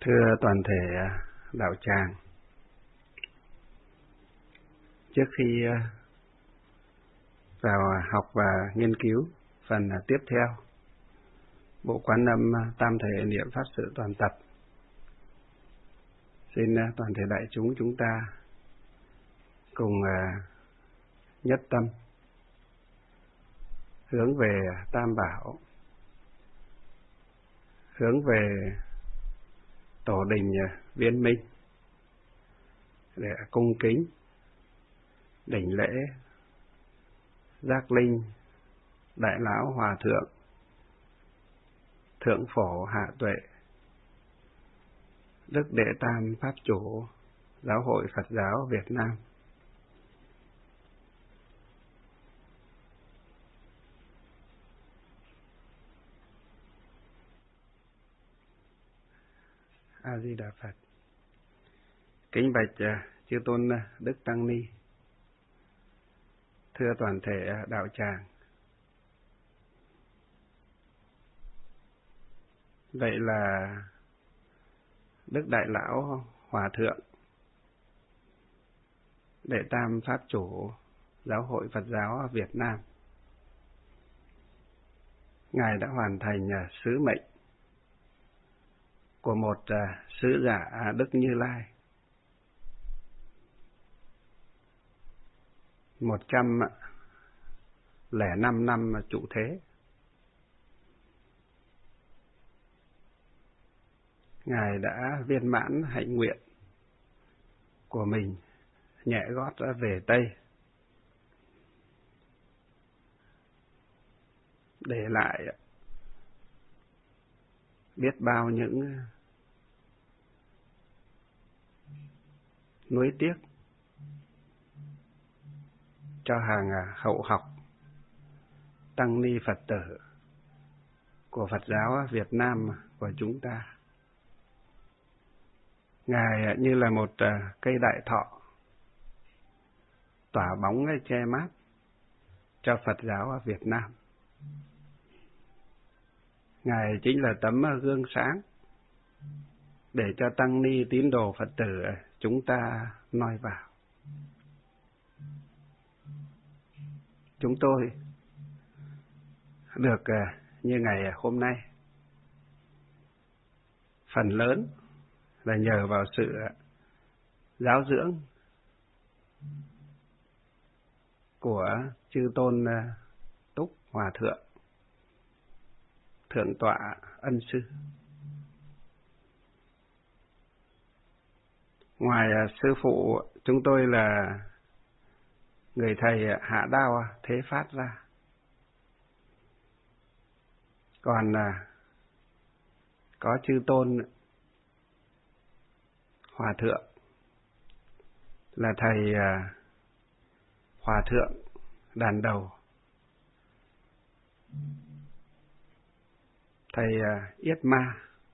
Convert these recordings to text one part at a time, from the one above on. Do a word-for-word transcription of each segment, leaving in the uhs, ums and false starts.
Thưa toàn thể đạo tràng, trước khi vào học và nghiên cứu phần tiếp theo bộ Quán Âm Tam Thể Niệm Pháp Sự Toàn Tập, xin toàn thể đại chúng chúng ta cùng nhất tâm hướng về Tam Bảo, hướng về Tổ đình Viên Minh để cung kính đảnh lễ Giác Linh Đại Lão Hòa Thượng Thượng Phổ Hạ Tuệ, Đức Đệ Tam Pháp Chủ Giáo hội Phật giáo Việt Nam. A Di Đà Phật. Kính bạch chư tôn Đức Tăng Ni, thưa toàn thể đạo tràng. Vậy là Đức Đại Lão Hòa Thượng Đệ Tam Pháp Chủ Giáo hội Phật giáo Việt Nam, Ngài đã hoàn thành sứ mệnh của một sứ giả Đức Như Lai một trăm lẻ năm năm trụ thế. Ngài đã viên mãn hạnh nguyện của mình, nhẹ gót về Tây, để lại biết bao những nuối tiếc cho hàng hậu học tăng ni Phật tử của Phật giáo Việt Nam của chúng ta. Ngài như là một cây đại thọ tỏa bóng che mát cho Phật giáo Việt Nam. Ngài chính là tấm gương sáng để cho tăng ni tín đồ Phật tử chúng ta noi vào. Chúng tôi được như ngày hôm nay, phần lớn là nhờ vào sự giáo dưỡng của chư tôn Túc Hòa Thượng, Thượng tọa Ân Sư. Ngoài sư phụ, chúng tôi là người thầy Hạ Đao Thế Phát ra, còn có chư tôn Hòa Thượng là thầy Hòa Thượng Đàn Đầu, thầy Yết Ma,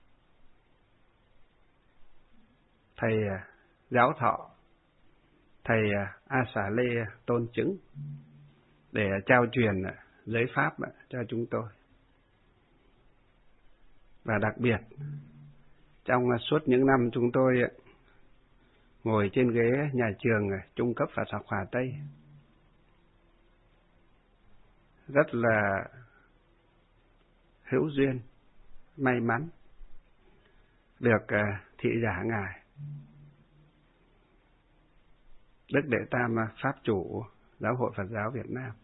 thầy Giáo Thọ, thầy A Xà Lê Tôn Chứng, để trao truyền giới pháp cho chúng tôi. Và đặc biệt, trong suốt những năm chúng tôi ngồi trên ghế nhà trường trung cấp Phật học Hà Tây, rất là hữu duyên, may mắn được thị giả Ngài Đức Đệ Tam Pháp Chủ Giáo hội Phật giáo Việt Nam.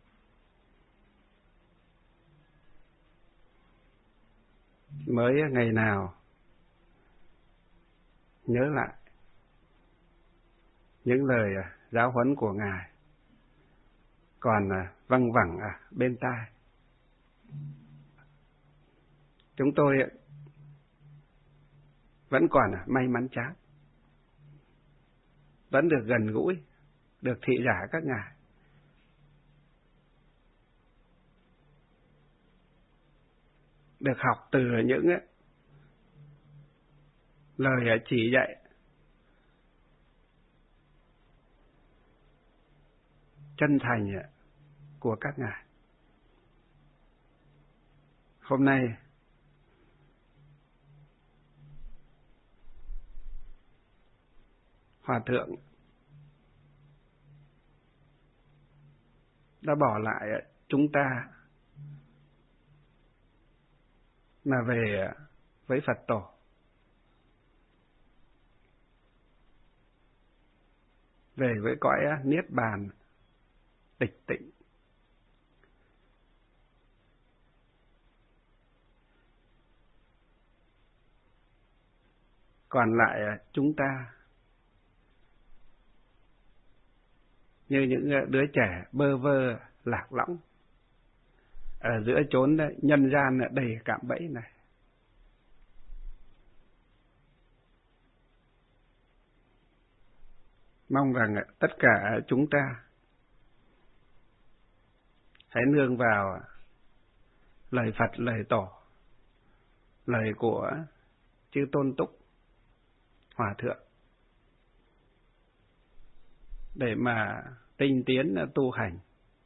Mới ngày nào nhớ lại những lời giáo huấn của Ngài còn văng vẳng bên tai. Chúng tôi vẫn còn may mắn chán, vẫn được gần gũi, được thị giả các ngài. Được học từ những lời chỉ dạy chân thành của các ngài. Hôm nay Hòa thượng đã bỏ lại chúng ta mà về với Phật tổ. Về với cõi niết bàn tịch tịnh. Còn lại chúng ta như những đứa trẻ bơ vơ lạc lõng ở giữa chốn nhân gian đầy cạm bẫy này. Mong rằng tất cả chúng ta hãy nương vào lời Phật, lời Tổ, lời của chư Tôn Túc, Hòa Thượng để mà tinh tiến tu hành,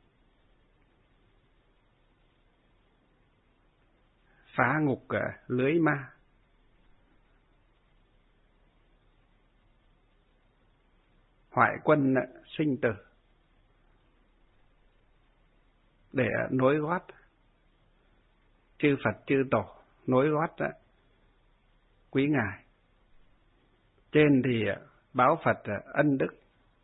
phá ngục lưới ma, hoại quân sinh tử, để nối gót chư Phật chư Tổ, nối gót quý ngài. Trên thì báo Phật ân đức,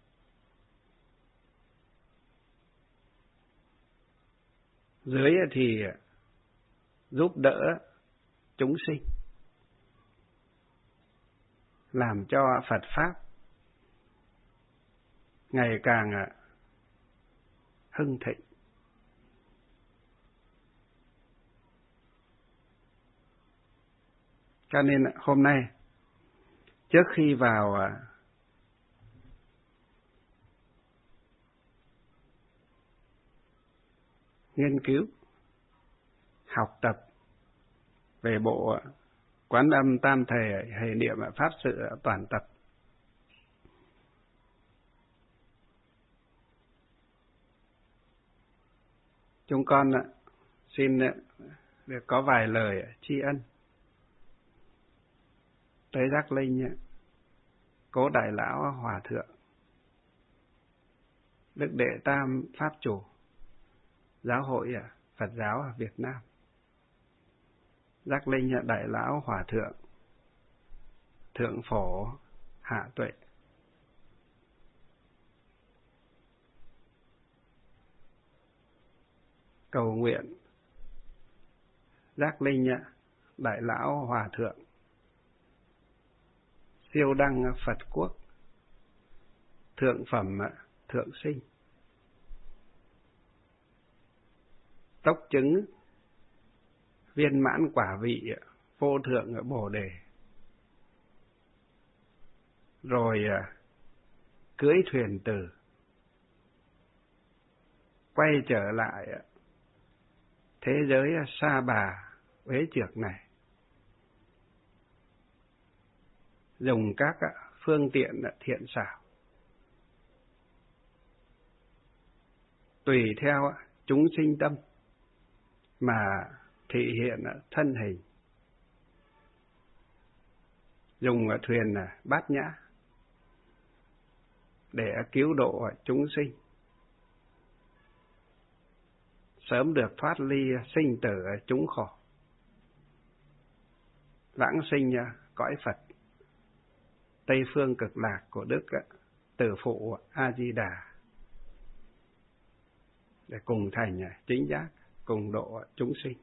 dưới thì giúp đỡ chúng sinh, làm cho Phật Pháp ngày càng hưng thịnh. Cho nên hôm nay, trước khi vào nghiên cứu, học tập về bộ Quán Âm Tam Thể Hệ Niệm Pháp Sự Toàn Tập, chúng con xin được có vài lời tri ân tới Giác Linh Cố Đại Lão Hòa Thượng, Đức Đệ Tam Pháp Chủ Giáo hội Phật giáo Việt Nam, Giác Linh Đại Lão Hòa Thượng, Thượng Phổ Hạ Tuệ. Cầu nguyện Giác Linh Đại Lão Hòa Thượng siêu đăng Phật quốc, thượng phẩm thượng sinh, tốc chứng viên mãn quả vị vô thượng Bồ Đề, rồi cưỡi thuyền tử quay trở lại thế giới sa bà uế trược này, dùng các phương tiện thiện xảo, tùy theo chúng sinh tâm mà thị hiện thân hình, dùng thuyền Bát Nhã để cứu độ chúng sinh, sớm được thoát ly sinh tử chúng khổ, vãng sinh cõi Phật Tây phương cực lạc của Đức Từ Phụ A Di Đà, để cùng thành chính giác, cùng độ chúng sinh.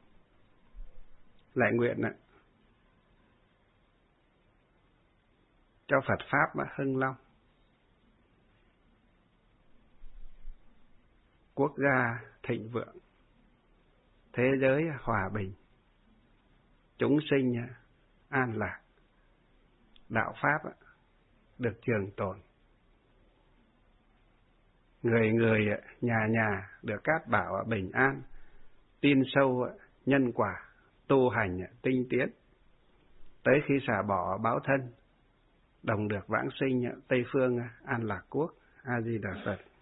Lại nguyện cho Phật Pháp hưng long, quốc gia thịnh vượng, thế giới hòa bình, chúng sinh an lạc, đạo Pháp được trường tồn, người người nhà nhà được cát bảo bình an, tin sâu nhân quả, tu hành tinh tiến, tới khi xả bỏ báo thân, đồng được vãng sinh Tây phương an lạc quốc. A Di Đà Phật.